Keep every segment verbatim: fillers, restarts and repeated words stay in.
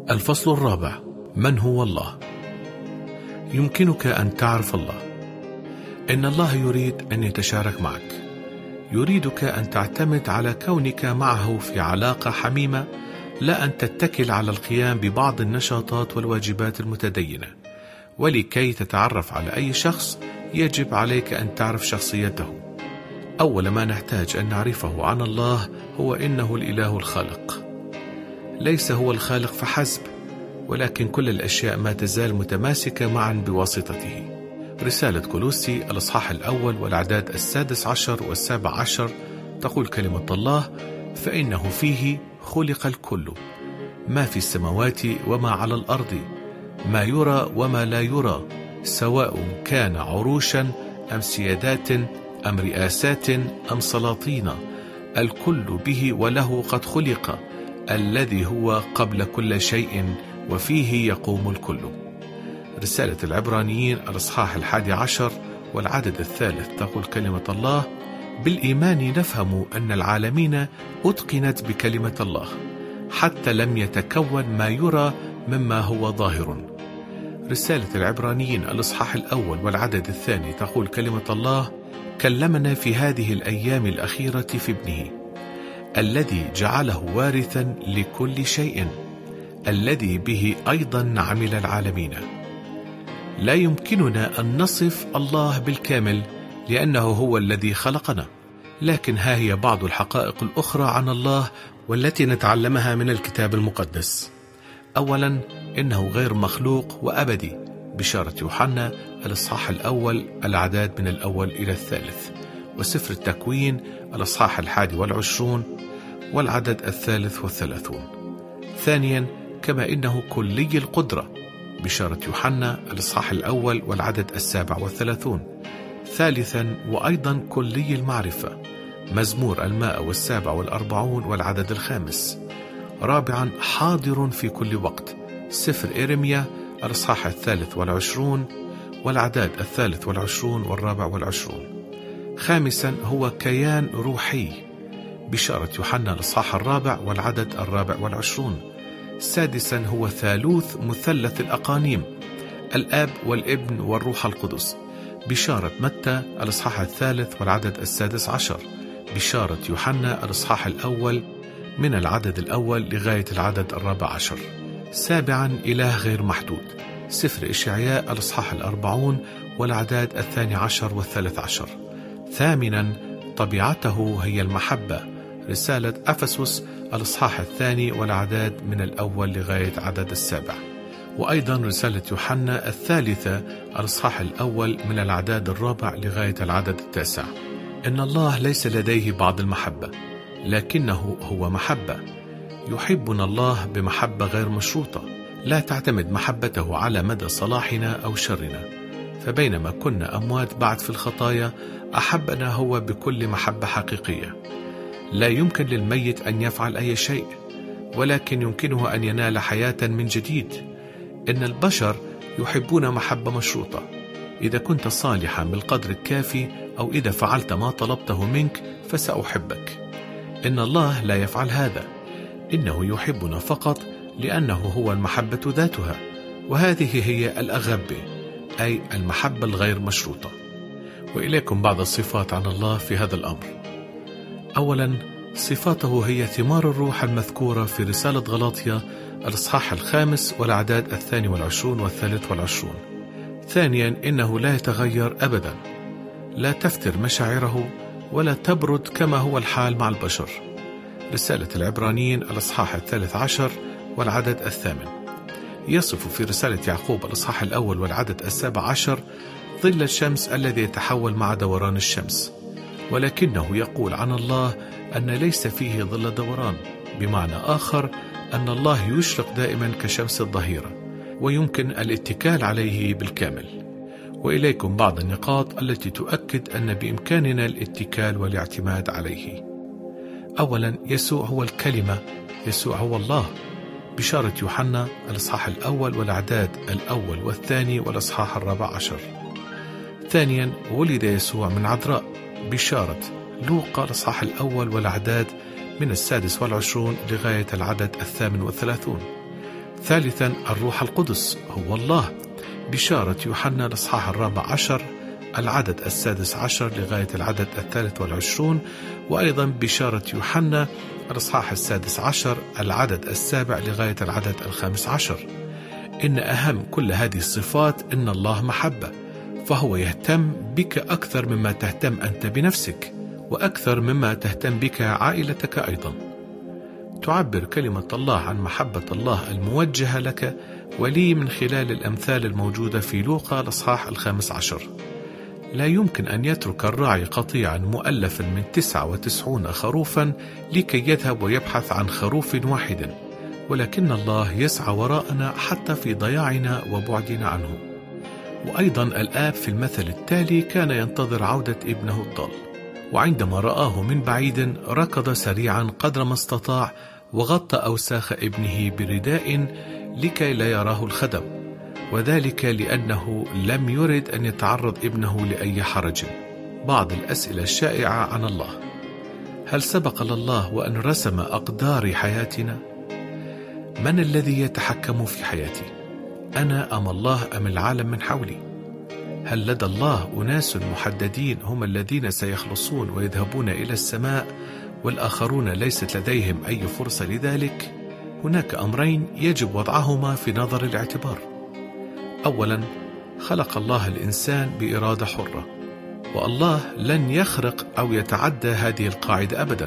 الفصل الرابع: من هو الله؟ يمكنك أن تعرف الله. إن الله يريد أن يتشارك معك، يريدك أن تعتمد على كونك معه في علاقة حميمة، لا أن تتكل على القيام ببعض النشاطات والواجبات المتدينة. ولكي تتعرف على أي شخص يجب عليك أن تعرف شخصيته. أول ما نحتاج أن نعرفه عن الله هو إنه الإله الخالق. ليس هو الخالق فحسب، ولكن كل الأشياء ما تزال متماسكة معا بواسطته. رسالة كولوسي الإصحاح الأول والأعداد السادس عشر والسابع عشر تقول كلمة الله: فإنه فيه خلق الكل، ما في السماوات وما على الأرض، ما يرى وما لا يرى، سواء كان عروشا أم سيادات أم رئاسات أم سلاطين، الكل به وله قد خلق، الذي هو قبل كل شيء وفيه يقوم الكل. رسالة العبرانيين الإصحاح الحادي عشر والعدد الثالث تقول كلمة الله: بالإيمان نفهم أن العالمين أتقنت بكلمة الله، حتى لم يتكون ما يرى مما هو ظاهر. رسالة العبرانيين الإصحاح الأول والعدد الثاني تقول كلمة الله: كلمنا في هذه الأيام الأخيرة في ابنه، الذي جعله وارثا لكل شيء، الذي به أيضا عمل العالمين. لا يمكننا أن نصف الله بالكامل لأنه هو الذي خلقنا، لكن ها هي بعض الحقائق الأخرى عن الله والتي نتعلمها من الكتاب المقدس. أولا، إنه غير مخلوق وأبدي، بشارة يوحنا الإصحاح الأول الأعداد من الأول إلى الثالث، وسفر التكوين الإصحاح الحادي والعشرون والعدد الثالث والثلاثون. ثانيا، كما إنه كلي القدرة، بشارة يوحنا الإصحاح الأول والعدد السابع والثلاثون. ثالثا، وأيضا كلي المعرفة، مزمور المائة والسابع والأربعون والعدد الخامس. رابعا، حاضر في كل وقت، سفر إيرميا الإصحاح الثالث والعشرون والعداد الثالث والعشرون والرابع والعشرون. خامسا، هو كيان روحي، بشارة يوحنا الإصحاح الرابع والعدد الرابع والعشرون. سادسا، هو ثالوث مثلث الأقانيم، الآب والابن والروح القدس، بشارة متى الإصحاح الثالث والعدد السادس عشر، بشارة يوحنا الإصحاح الأول من العدد الأول لغاية العدد الرابع عشر. سابعا، إله غير محدود، سفر إشعياء الإصحاح الأربعون والأعداد الثاني عشر والثالث عشر. ثامنا، طبيعته هي المحبة، رسالة أفسس الإصحاح الثاني والأعداد من الأول لغاية عدد السابع. وأيضا رسالة يوحنا الثالثة الإصحاح الأول من الأعداد الرابع لغاية العدد التاسع. إن الله ليس لديه بعض المحبة، لكنه هو محبة. يحبنا الله بمحبة غير مشروطة، لا تعتمد محبته على مدى صلاحنا أو شرنا. فبينما كنا أموات بعد في الخطايا، أحبنا هو بكل محبة حقيقية. لا يمكن للميت أن يفعل أي شيء، ولكن يمكنه أن ينال حياة من جديد. إن البشر يحبون محبة مشروطة، إذا كنت صالحا بالقدر الكافي أو إذا فعلت ما طلبته منك فسأحبك. إن الله لا يفعل هذا، إنه يحبنا فقط لأنه هو المحبة ذاتها، وهذه هي الأغبة، أي المحبة الغير مشروطة. وإليكم بعض الصفات عن الله في هذا الأمر. أولا، صفاته هي ثمار الروح المذكورة في رسالة غلاطيا الإصحاح الخامس والأعداد الثاني والعشرون والثالث والعشرون. ثانيا، إنه لا يتغير أبدا، لا تفتر مشاعره ولا تبرد كما هو الحال مع البشر، رسالة العبرانيين الإصحاح الثالث عشر والعدد الثامن. يصف في رسالة يعقوب الإصحاح الأول والعدد السابع عشر ظل الشمس الذي يتحول مع دوران الشمس، ولكنه يقول عن الله أن ليس فيه ظل دوران، بمعنى آخر أن الله يشرق دائما كشمس الظهيرة، ويمكن الاتكال عليه بالكامل. وإليكم بعض النقاط التي تؤكد أن بإمكاننا الاتكال والاعتماد عليه. أولا، يسوع هو الكلمة، يسوع هو الله، بشارة يوحنا الإصحاح الأول والأعداد الأول والثاني والإصحاح الرابع عشر. ثانيا، ولد يسوع من عذراء، بشارة لوقا الإصحاح الأول والأعداد من السادس والعشرون لغاية العدد الثامن والثلاثون. ثالثا الروح القدس هو الله، بشارة يوحنا الإصحاح الرابع عشر العدد السادس عشر لغاية العدد الثالث والعشرون، وأيضا بشارة يوحنا الإصحاح السادس عشر العدد السابع لغاية العدد الخامس عشر. إن أهم كل هذه الصفات إن الله محبة، فهو يهتم بك أكثر مما تهتم أنت بنفسك، وأكثر مما تهتم بك عائلتك أيضا. تعبر كلمة الله عن محبة الله الموجهة لك ولي من خلال الأمثال الموجودة في لوقا الإصحاح الخامس عشر. لا يمكن أن يترك الراعي قطيعا مؤلفا من تسعة وتسعون خروفا لكي يذهب ويبحث عن خروف واحد، ولكن الله يسعى وراءنا حتى في ضياعنا وبعدنا عنه. وأيضا الآب في المثل التالي كان ينتظر عودة ابنه الضال، وعندما رآه من بعيد ركض سريعا قدر ما استطاع وغطى أوساخ ابنه برداء لكي لا يراه الخدم، وذلك لأنه لم يرد أن يتعرض ابنه لأي حرج. بعض الأسئلة الشائعة عن الله: هل سبق لله وأن رسم أقدار حياتنا؟ من الذي يتحكم في حياتي؟ أنا أم الله أم العالم من حولي؟ هل لدى الله أناس محددين هم الذين سيخلصون ويذهبون إلى السماء والآخرون ليست لديهم أي فرصة لذلك؟ هناك أمرين يجب وضعهما في نظر الاعتبار. أولا، خلق الله الإنسان بإرادة حرة، والله لن يخرق أو يتعدى هذه القاعدة أبدا.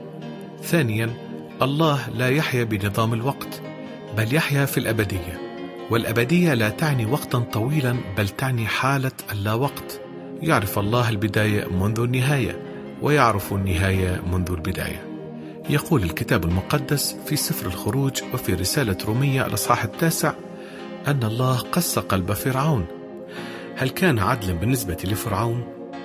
ثانيا، الله لا يحيا بنظام الوقت، بل يحيا في الأبدية، والأبدية لا تعني وقتا طويلا بل تعني حالة اللا وقت. يعرف الله البداية منذ النهاية، ويعرف النهاية منذ البداية. يقول الكتاب المقدس في سفر الخروج وفي رسالة رومية الإصحاح التاسع أن الله قسى قلب فرعون. هل كان عدلا بالنسبة لفرعون؟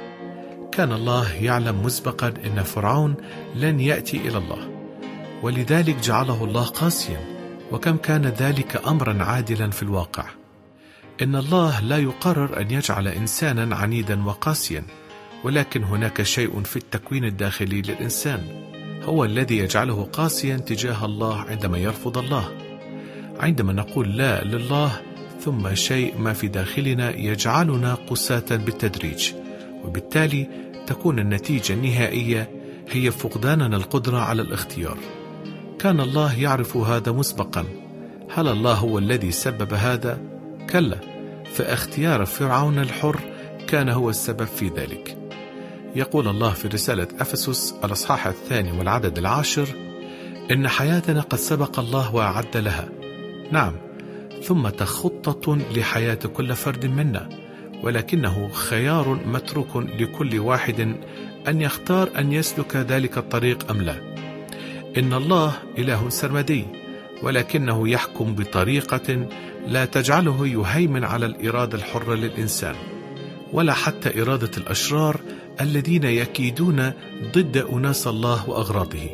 كان الله يعلم مسبقا أن فرعون لن يأتي إلى الله، ولذلك جعله الله قاسيا. وكم كان ذلك أمرا عادلا في الواقع. إن الله لا يقرر أن يجعل إنسانا عنيدا وقاسيا، ولكن هناك شيء في التكوين الداخلي للإنسان هو الذي يجعله قاسيا تجاه الله عندما يرفض الله. عندما نقول لا لله، ثم شيء ما في داخلنا يجعلنا قساة بالتدريج، وبالتالي تكون النتيجة النهائية هي فقداننا القدرة على الاختيار. كان الله يعرف هذا مسبقا. هل الله هو الذي سبب هذا؟ كلا، فاختيار فرعون الحر كان هو السبب في ذلك. يقول الله في رسالة أفسس الأصحاح الثاني والعدد العاشر: إن حياتنا قد سبق الله وأعد لها. نعم، ثم خطة لحياة كل فرد منا، ولكنه خيار متروك لكل واحد أن يختار أن يسلك ذلك الطريق أم لا. إن الله إله سرمدي، ولكنه يحكم بطريقة لا تجعله يهيمن على الإرادة الحرة للإنسان، ولا حتى إرادة الأشرار الذين يكيدون ضد أناس الله وأغراضه.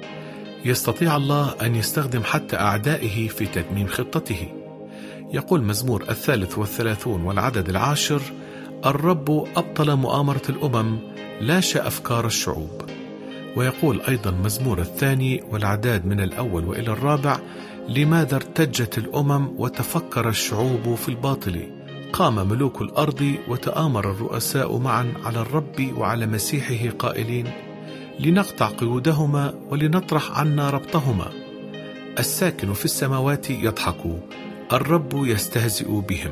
يستطيع الله أن يستخدم حتى أعدائه في تتميم خطته. يقول مزمور الثالث والثلاثون والعدد العاشر: الرب أبطل مؤامرة الأمم، لاشى أفكار الشعوب. ويقول أيضا مزمور الثاني والعداد من الأول وإلى الرابع: لماذا ارتجت الأمم وتفكر الشعوب في الباطل؟ قام ملوك الأرض وتآمر الرؤساء معا على الرب وعلى مسيحه قائلين: لنقطع قيودهما ولنطرح عنا ربطهما. الساكن في السماوات يضحك، الرب يستهزئ بهم.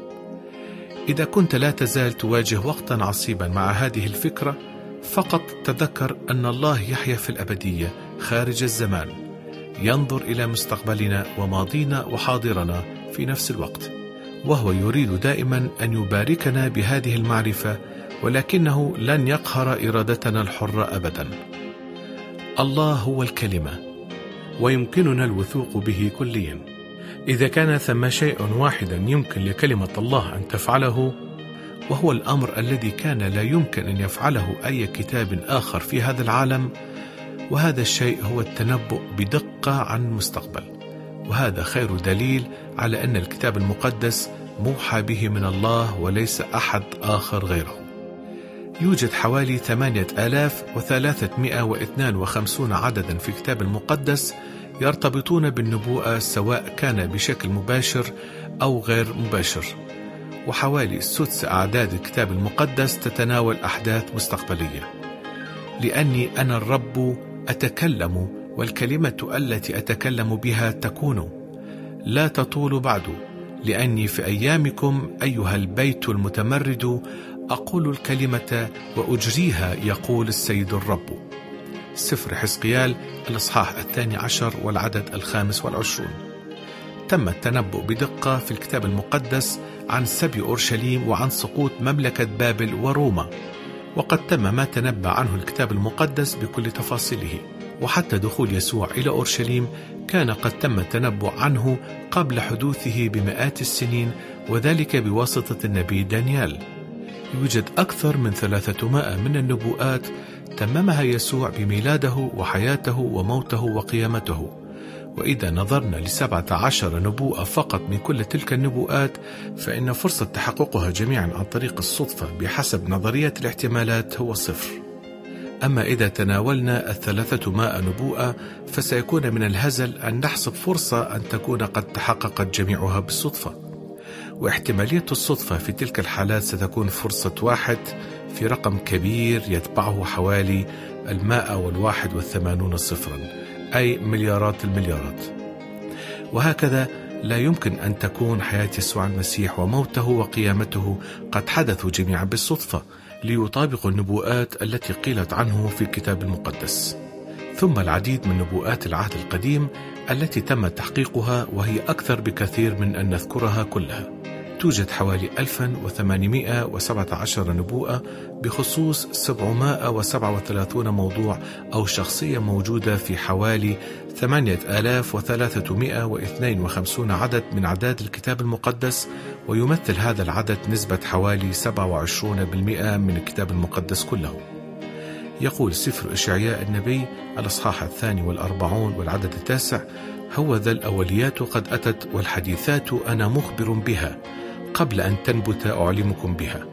إذا كنت لا تزال تواجه وقتا عصيبا مع هذه الفكرة، فقط تذكر أن الله يحيا في الأبدية خارج الزمان، ينظر إلى مستقبلنا وماضينا وحاضرنا في نفس الوقت، وهو يريد دائما أن يباركنا بهذه المعرفة، ولكنه لن يقهر إرادتنا الحرة أبدا. الله هو الكلمة، ويمكننا الوثوق به كليا. إذا كان ثم شيء واحدا يمكن لكلمة الله أن تفعله، وهو الأمر الذي كان لا يمكن أن يفعله أي كتاب آخر في هذا العالم، وهذا الشيء هو التنبؤ بدقة عن المستقبل. وهذا خير دليل على أن الكتاب المقدس موحى به من الله وليس أحد آخر غيره. يوجد حوالي ثمانية آلاف وثلاثمائة واثنين وخمسين عددا في الكتاب المقدس يرتبطون بالنبوءة سواء كان بشكل مباشر أو غير مباشر، وحوالي سدس أعداد الكتاب المقدس تتناول أحداث مستقبلية. لأني أنا الرب أتكلم، والكلمة التي أتكلم بها تكون، لا تطول بعد، لأني في أيامكم أيها البيت المتمرد أقول الكلمة وأجريها، يقول السيد الرب. سفر حزقيال الإصحاح الثاني عشر والعدد الخامس والعشرون. تم التنبؤ بدقة في الكتاب المقدس عن سبي أورشليم وعن سقوط مملكة بابل وروما، وقد تم ما تنبأ عنه الكتاب المقدس بكل تفاصيله. وحتى دخول يسوع إلى أورشليم كان قد تم التنبؤ عنه قبل حدوثه بمئات السنين، وذلك بواسطة النبي دانيال. يوجد أكثر من ثلاثمائة من النبوءات تممها يسوع بميلاده وحياته وموته وقيامته. وإذا نظرنا لسبعة عشر نبوءة فقط من كل تلك النبوءات، فإن فرصة تحققها جميعا عن طريق الصدفة بحسب نظرية الاحتمالات هو صفر. أما إذا تناولنا الثلاثمائة نبوءة فسيكون من الهزل أن نحسب فرصة أن تكون قد تحققت جميعها بالصدفة، واحتمالية الصدفة في تلك الحالات ستكون فرصة واحد في رقم كبير يتبعه حوالي المائة والواحد والثمانون صفرا، أي مليارات المليارات. وهكذا لا يمكن أن تكون حياة يسوع المسيح وموته وقيامته قد حدثوا جميعا بالصدفة ليطابقوا النبوءات التي قيلت عنه في الكتاب المقدس. ثم العديد من نبوءات العهد القديم التي تم تحقيقها، وهي أكثر بكثير من أن نذكرها كلها. توجد حوالي ألف وثمانمائة وسبعة عشر نبوءة بخصوص سبعمائة وسبعة وثلاثين موضوع أو شخصية موجودة في حوالي ثمانية آلاف وثلاثمائة واثنين وخمسين عدد من أعداد الكتاب المقدس، ويمثل هذا العدد نسبة حوالي سبعة وعشرين بالمئة من الكتاب المقدس كله. يقول سفر إشعياء النبي الإصحاح الثاني والأربعون والعدد التاسع: هو ذا الأوليات قد أتت، والحديثات أنا مخبر بها، قبل أن تنبت أعلمكم بها.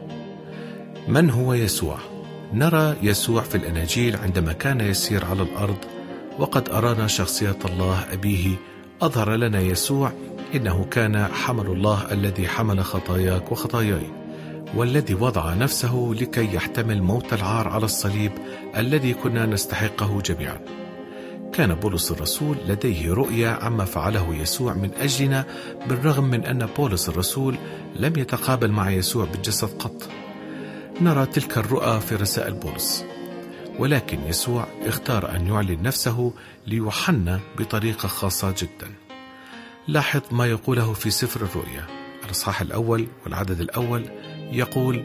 من هو يسوع؟ نرى يسوع في الأناجيل عندما كان يسير على الأرض، وقد أرانا شخصية الله أبيه. أظهر لنا يسوع إنه كان حمل الله الذي حمل خطاياك وخطاياي، والذي وضع نفسه لكي يحتمل موت العار على الصليب الذي كنا نستحقه جميعا. كان بولس الرسول لديه رؤية عما فعله يسوع من أجلنا، بالرغم من أن بولس الرسول لم يتقابل مع يسوع بالجسد قط. نرى تلك الرؤى في رسائل بولس، ولكن يسوع اختار أن يعلن نفسه ليوحنا بطريقة خاصة جدا. لاحظ ما يقوله في سفر الرؤيا الإصحاح الأول والعدد الأول، يقول: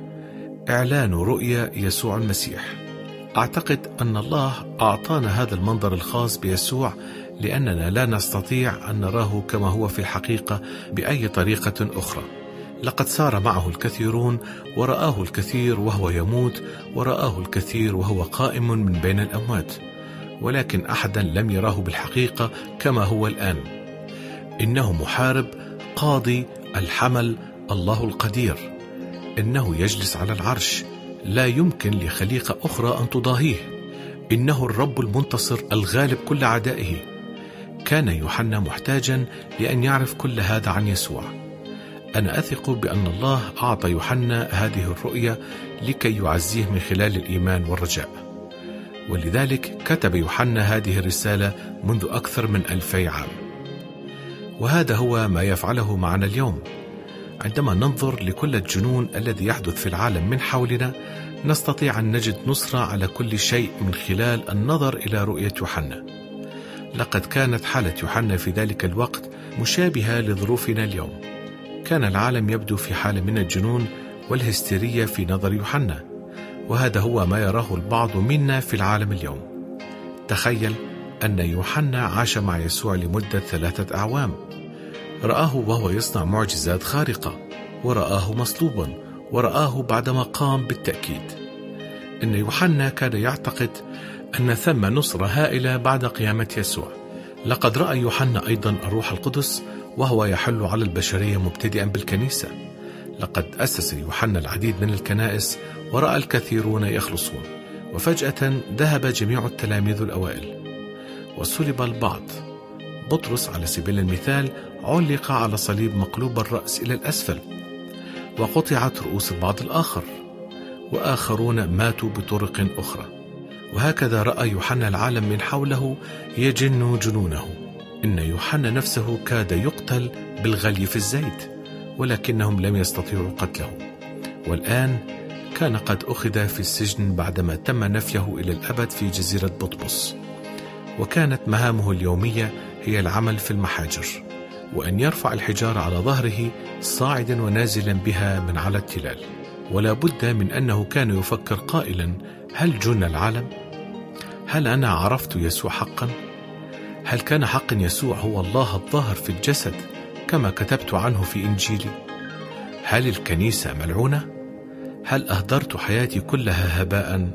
إعلان رؤيا يسوع المسيح. أعتقد أن الله أعطانا هذا المنظر الخاص بيسوع لأننا لا نستطيع أن نراه كما هو في الحقيقة بأي طريقة أخرى. لقد سار معه الكثيرون، ورآه الكثير وهو يموت، ورآه الكثير وهو قائم من بين الأموات، ولكن أحدا لم يراه بالحقيقة كما هو الآن. إنه محارب، قاضي، الحمل، الله القدير. إنه يجلس على العرش، لا يمكن لخليقة أخرى أن تضاهيه. إنه الرب المنتصر الغالب كل أعدائه. كان يوحنا محتاجا لأن يعرف كل هذا عن يسوع. أنا أثق بأن الله أعطى يوحنا هذه الرؤية لكي يعزيه من خلال الإيمان والرجاء، ولذلك كتب يوحنا هذه الرسالة منذ أكثر من ألفي عام. وهذا هو ما يفعله معنا اليوم. عندما ننظر لكل الجنون الذي يحدث في العالم من حولنا، نستطيع أن نجد نصرة على كل شيء من خلال النظر إلى رؤية يوحنا. لقد كانت حالة يوحنا في ذلك الوقت مشابهة لظروفنا اليوم. كان العالم يبدو في حالة من الجنون والهستيرية في نظر يوحنا، وهذا هو ما يراه البعض منا في العالم اليوم. تخيل أن يوحنا عاش مع يسوع لمدة ثلاثة أعوام، رآه وهو يصنع معجزات خارقة، ورآه مصلوبا، ورآه بعدما قام بالتأكيد. إن يوحنا كان يعتقد أن ثم نصرة هائلة بعد قيامة يسوع. لقد رأى يوحنا أيضا الروح القدس وهو يحل على البشرية مبتدئا بالكنيسة. لقد أسس يوحنا العديد من الكنائس، ورأى الكثيرون يخلصون، وفجأة ذهب جميع التلاميذ الأوائل، وصلب البعض، بطرس على سبيل المثال علق على صليب مقلوب الرأس إلى الأسفل، وقطعت رؤوس البعض الآخر، وآخرون ماتوا بطرق أخرى. وهكذا رأى يوحنا العالم من حوله يجن جنونه. إن يوحنا نفسه كاد يقتل بالغلي في الزيت، ولكنهم لم يستطيعوا قتله. والآن كان قد أخذ في السجن بعدما تم نفيه إلى الأبد في جزيرة بطمس، وكانت مهامه اليومية هي العمل في المحاجر، وأن يرفع الحجارة على ظهره صاعدا ونازلا بها من على التلال. ولا بد من أنه كان يفكر قائلا: هل جن العالم؟ هل أنا عرفت يسوع حقا؟ هل كان حقا يسوع هو الله الظاهر في الجسد كما كتبت عنه في إنجيلي؟ هل الكنيسة ملعونة؟ هل أهدرت حياتي كلها هباء؟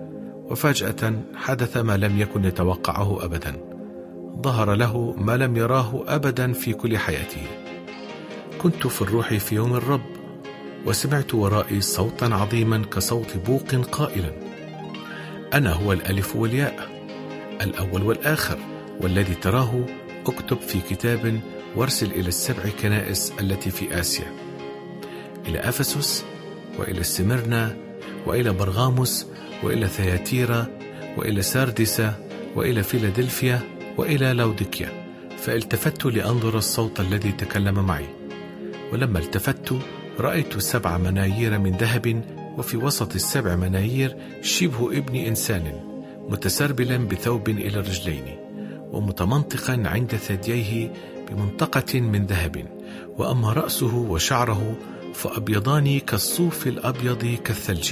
وفجأة حدث ما لم يكن يتوقعه أبدا. ظهر له ما لم يراه أبدا في كل حياته. كنت في الروح في يوم الرب، وسمعت ورائي صوتا عظيما كصوت بوق قائلا: أنا هو الألف والياء، الأول والآخر، والذي تراه اكتب في كتاب وارسل إلى السبع كنائس التي في آسيا، إلى أفسس، وإلى سمرنا، وإلى برغاموس، وإلى ثياتيرا، وإلى ساردسة، وإلى فيلادلفيا، وإلى لوديكيا. فالتفت لأنظر الصوت الذي تكلم معي، ولما التفت رأيت سبع منايير من ذهب، وفي وسط السبع منايير شبه ابن إنسان متسربلا بثوب إلى الرجلين، ومتمنطقا عند ثدييه بمنطقة من ذهب. وأما رأسه وشعره فأبيضان كالصوف الأبيض كالثلج،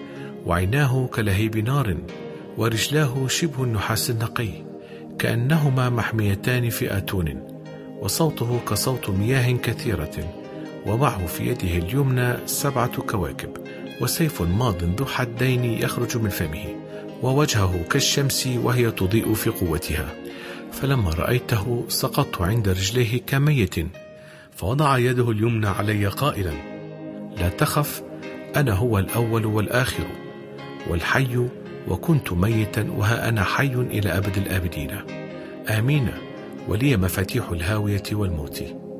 وعيناه كلهيب نار، ورجلاه شبه النحاس النقي كأنهما محميتان في آتون، وصوته كصوت مياه كثيرة، ومعه في يده اليمنى سبعة كواكب، وسيف ماض ذو حدين يخرج من فمه، ووجهه كالشمس وهي تضيء في قوتها. فلما رأيته سقطت عند رجليه كميت، فوضع يده اليمنى علي قائلا: لا تخف، أنا هو الأول والآخر والحي، وكنت ميتا وها أنا حي إلى أبد الآبدين، آمين، ولي مفاتيح الهاوية والموت.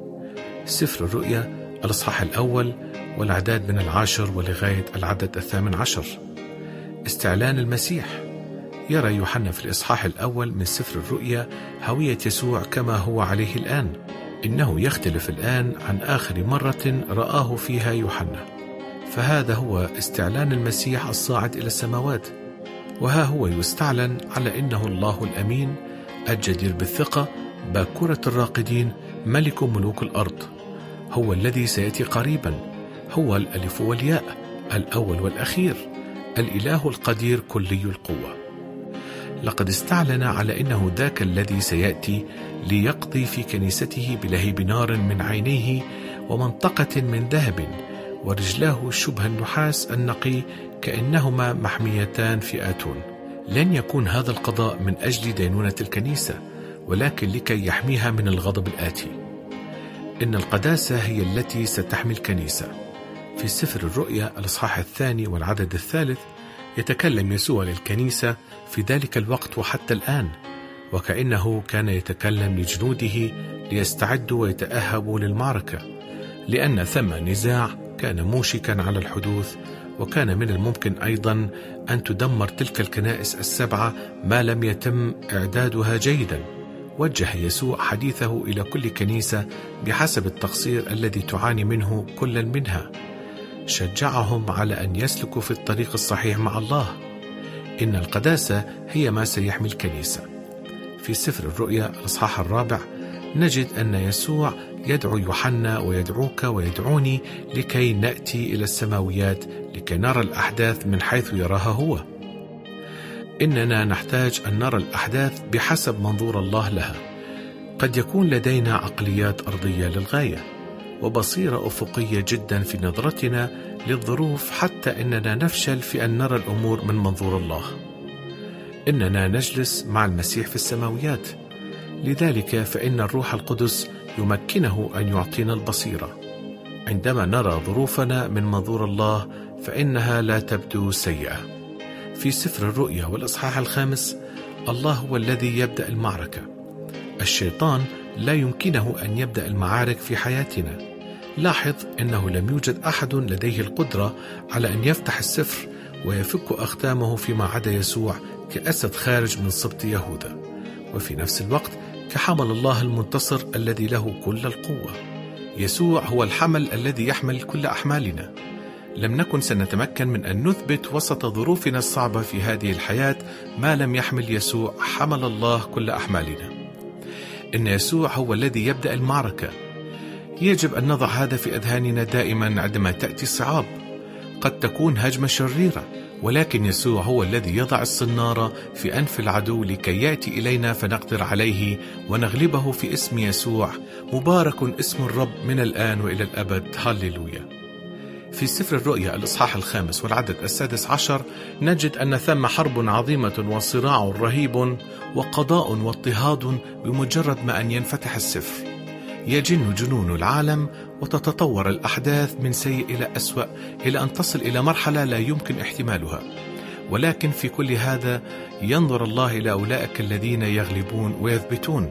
سفر الرؤيا الإصحاح الأول والأعداد من العاشر ولغاية العدد الثامن عشر. استعلان المسيح. يرى يوحنا في الإصحاح الأول من سفر الرؤيا هوية يسوع كما هو عليه الآن. إنه يختلف الآن عن آخر مرة رآه فيها يوحنا، فهذا هو استعلان المسيح الصاعد إلى السماوات. وها هو يستعلن على إنه الله الأمين الجدير بالثقة، باكورة الراقدين، ملك ملوك الأرض، هو الذي سيأتي قريبا، هو الألف والياء، الأول والأخير، الإله القدير كلي القوة. لقد استعلن على إنه ذاك الذي سيأتي ليقضي في كنيسته بلهيب نار من عينيه ومنطقة من ذهب، ورجلاه شبه النحاس النقي كأنهما محميتان في آتون. لن يكون هذا القضاء من أجل دينونة الكنيسة، ولكن لكي يحميها من الغضب الآتي. إن القداسة هي التي ستحمي الكنيسة. في سفر الرؤيا الإصحاح الثاني والعدد الثالث يتكلم يسوع للكنيسة في ذلك الوقت وحتى الآن، وكأنه كان يتكلم لجنوده ليستعدوا ويتأهبوا للمعركة، لأن ثم نزاع كان موشكا على الحدوث، وكان من الممكن أيضا أن تدمر تلك الكنائس السبعة ما لم يتم إعدادها جيدا. وجه يسوع حديثه إلى كل كنيسة بحسب التقصير الذي تعاني منه كل منها. شجعهم على أن يسلكوا في الطريق الصحيح مع الله. إن القداسة هي ما سيحمي الكنيسة. في سفر الرؤيا الإصحاح الرابع نجد أن يسوع يدعو يوحنا ويدعوك ويدعوني لكي نأتي إلى السماويات لكي نرى الأحداث من حيث يراها هو. إننا نحتاج أن نرى الأحداث بحسب منظور الله لها. قد يكون لدينا عقليات أرضية للغاية وبصيرة أفقية جدا في نظرتنا للظروف، حتى إننا نفشل في أن نرى الأمور من منظور الله. إننا نجلس مع المسيح في السماويات، لذلك فإن الروح القدس يمكنه أن يعطينا البصيرة. عندما نرى ظروفنا من منظور الله فإنها لا تبدو سيئة. في سفر الرؤيا والإصحاح الخامس الله هو الذي يبدأ المعركة. الشيطان لا يمكنه أن يبدأ المعارك في حياتنا. لاحظ أنه لم يوجد أحد لديه القدرة على أن يفتح السفر ويفك أختامه فيما عدا يسوع كأسد خارج من سبط يهوذا، وفي نفس الوقت كحمل الله المنتصر الذي له كل القوة. يسوع هو الحمل الذي يحمل كل أحمالنا. لم نكن سنتمكن من أن نثبت وسط ظروفنا الصعبة في هذه الحياة ما لم يحمل يسوع حمل الله كل أحمالنا. إن يسوع هو الذي يبدأ المعركة. يجب أن نضع هذا في أذهاننا دائما عندما تأتي الصعاب. قد تكون هجمة شريرة، ولكن يسوع هو الذي يضع الصنارة في أنف العدو لكي يأتي إلينا فنقدر عليه ونغلبه في اسم يسوع. مبارك اسم الرب من الآن وإلى الأبد. هاليلويا. في سفر الرؤيا الإصحاح الخامس والعدد السادس عشر نجد أن ثم حرب عظيمة وصراع رهيب وقضاء واضطهاد بمجرد ما أن ينفتح السفر. يجن جنون العالم وتتطور الأحداث من سيء إلى أسوأ إلى أن تصل إلى مرحلة لا يمكن احتمالها. ولكن في كل هذا ينظر الله إلى أولئك الذين يغلبون ويثبتون.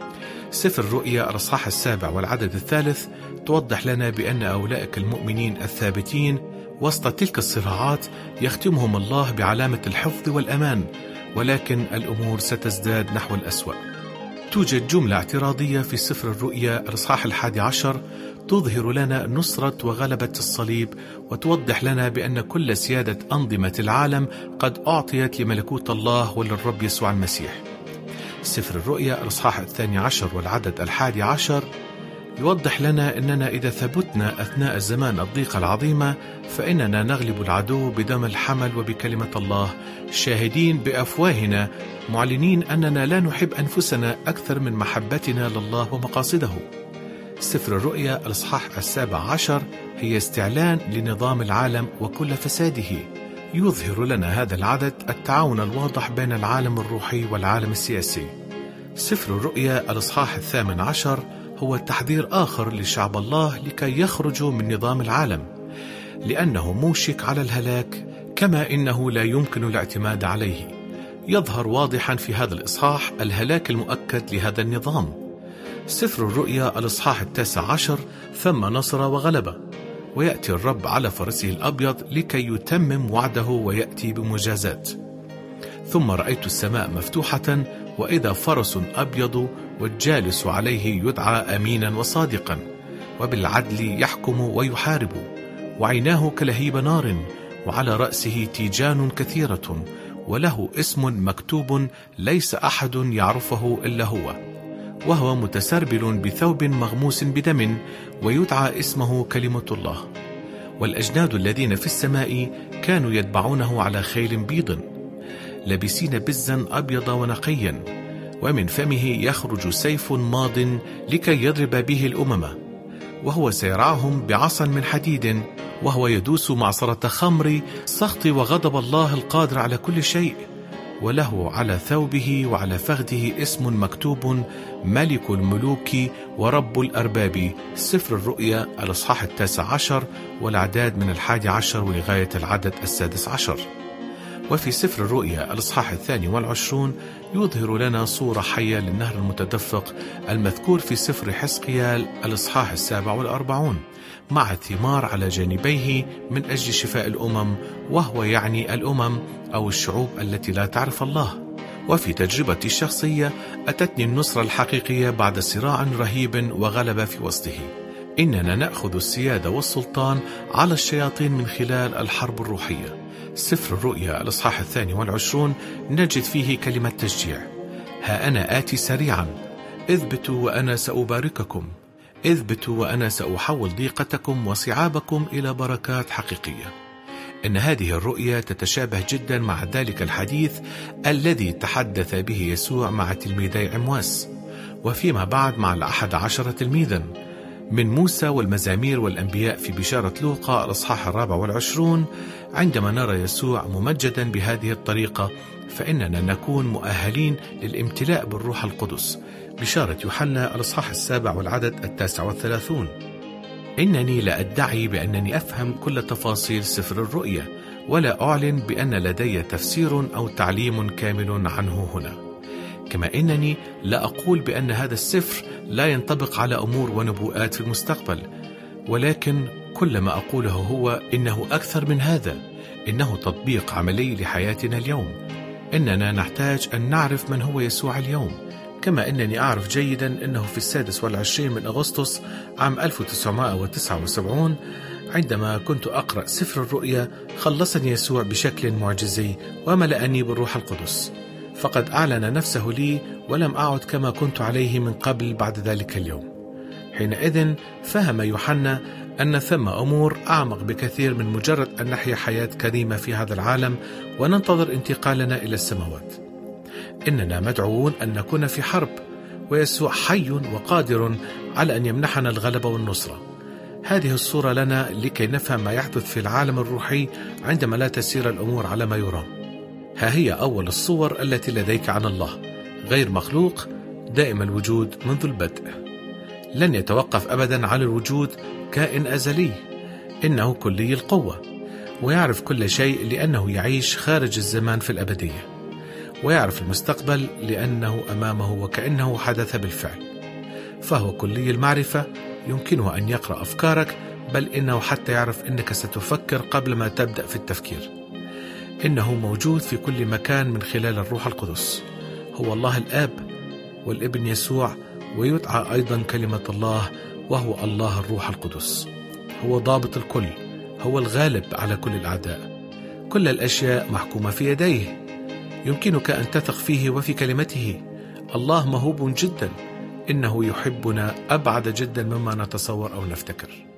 سفر الرؤيا الإصحاح السابع والعدد الثالث توضح لنا بأن أولئك المؤمنين الثابتين وسط تلك الصراعات يختمهم الله بعلامة الحفظ والأمان، ولكن الأمور ستزداد نحو الأسوأ. توجد جملة اعتراضية في سفر الرؤيا الإصحاح الحادي عشر تظهر لنا نصرة وغلبة الصليب، وتوضح لنا بأن كل سيادة أنظمة العالم قد أعطيت لملكوت الله وللرب يسوع المسيح. سفر الرؤيا الإصحاح الثاني عشر والعدد الحادي عشر يوضح لنا أننا إذا ثبتنا أثناء الزمان الضيقة العظيمة فإننا نغلب العدو بدم الحمل وبكلمة الله، شاهدين بأفواهنا معلنين أننا لا نحب أنفسنا أكثر من محبتنا لله ومقاصده. سفر الرؤيا الإصحاح السابع عشر هي استعلان لنظام العالم وكل فساده. يظهر لنا هذا العدد التعاون الواضح بين العالم الروحي والعالم السياسي. سفر الرؤيا الإصحاح الثامن عشر هو تحذير آخر لشعب الله لكي يخرجوا من نظام العالم، لأنه موشك على الهلاك كما إنه لا يمكن الاعتماد عليه. يظهر واضحا في هذا الإصحاح الهلاك المؤكد لهذا النظام. سفر الرؤيا الإصحاح التاسع عشر ثم نصر وغلبة، ويأتي الرب على فرسه الأبيض لكي يتمم وعده ويأتي بمجازات. ثم رأيت السماء مفتوحة وإذا فرس أبيض والجالس عليه يدعى أمينا وصادقا وبالعدل يحكم ويحارب، وعيناه كلهيب نار وعلى رأسه تيجان كثيرة وله اسم مكتوب ليس أحد يعرفه إلا هو، وهو متسربل بثوب مغموس بدم ويدعى اسمه كلمة الله. والأجناد الذين في السماء كانوا يتبعونه على خيل بيض لابسين بزا أبيض ونقيا، ومن فمه يخرج سيف ماض لكي يضرب به الأمم، وهو سيرعهم بعصا من حديد، وهو يدوس معصرة خمر سخط وغضب الله القادر على كل شيء. وله على ثوبه وعلى فخذه اسم مكتوب ملك الملوك ورب الأرباب. سفر الرؤيا الإصحاح التاسع عشر والأعداد من الحادي عشر ولغاية العدد السادس عشر. وفي سفر الرؤيا الإصحاح الثاني والعشرون يظهر لنا صورة حية للنهر المتدفق المذكور في سفر حزقيال الإصحاح السابع والأربعون، مع الثمار على جانبيه من أجل شفاء الأمم، وهو يعني الأمم أو الشعوب التي لا تعرف الله. وفي تجربتي الشخصية أتتني النصرة الحقيقية بعد صراع رهيب وغلب في وسطه. إننا نأخذ السيادة والسلطان على الشياطين من خلال الحرب الروحية. سفر الرؤيا الإصحاح الثاني والعشرون نجد فيه كلمة تشجيع: ها أنا آتي سريعا، اثبتوا وأنا سأبارككم، اثبتوا وأنا سأحول ضيقتكم وصعابكم إلى بركات حقيقية. إن هذه الرؤية تتشابه جدا مع ذلك الحديث الذي تحدث به يسوع مع تلميذي عمواس، وفيما بعد مع الأحد عشر تلميذا من موسى والمزامير والأنبياء في بشارة لوقا الإصحاح الرابع والعشرون. عندما نرى يسوع ممجدا بهذه الطريقة فإننا نكون مؤهلين للامتلاء بالروح القدس. بشارة يوحنا الإصحاح السابع والعدد التاسع والثلاثون: إنني لا أدعي بأنني أفهم كل تفاصيل سفر الرؤيا، ولا أعلن بأن لدي تفسير أو تعليم كامل عنه هنا. كما إنني لا أقول بأن هذا السفر لا ينطبق على أمور ونبوءات في المستقبل، ولكن كل ما أقوله هو إنه أكثر من هذا، إنه تطبيق عملي لحياتنا اليوم. إننا نحتاج أن نعرف من هو يسوع اليوم، كما أنني أعرف جيدا أنه في السادس والعشرين من أغسطس عام ألف وتسعمائة وتسعة وسبعين عندما كنت أقرأ سفر الرؤيا خلصني يسوع بشكل معجزي وملأني بالروح القدس، فقد أعلن نفسه لي ولم أعد كما كنت عليه من قبل بعد ذلك اليوم. حينئذ فهم يوحنا أن ثم أمور أعمق بكثير من مجرد أن نحيا حياة كريمة في هذا العالم وننتظر انتقالنا إلى السماوات. إننا مدعوون أن نكون في حرب، ويسوع حي وقادر على أن يمنحنا الغلبة والنصرة. هذه الصورة لنا لكي نفهم ما يحدث في العالم الروحي عندما لا تسير الأمور على ما يرام. ها هي أول الصور التي لديك عن الله، غير مخلوق، دائم الوجود منذ البدء، لن يتوقف أبدا على الوجود، كائن أزلي، إنه كلي القوة، ويعرف كل شيء لأنه يعيش خارج الزمان في الأبدية، ويعرف المستقبل لأنه أمامه وكأنه حدث بالفعل. فهو كلي المعرفة، يمكنه أن يقرأ أفكارك، بل إنه حتى يعرف أنك ستفكر قبل ما تبدأ في التفكير. إنه موجود في كل مكان من خلال الروح القدس. هو الله الآب والابن يسوع، ويدعى أيضا كلمة الله، وهو الله الروح القدس. هو ضابط الكل، هو الغالب على كل الأعداء. كل الأشياء محكومة في يديه، يمكنك أن تثق فيه وفي كلمته. الله موهوب جدا، إنه يحبنا أبعد جدا مما نتصور أو نفتكر.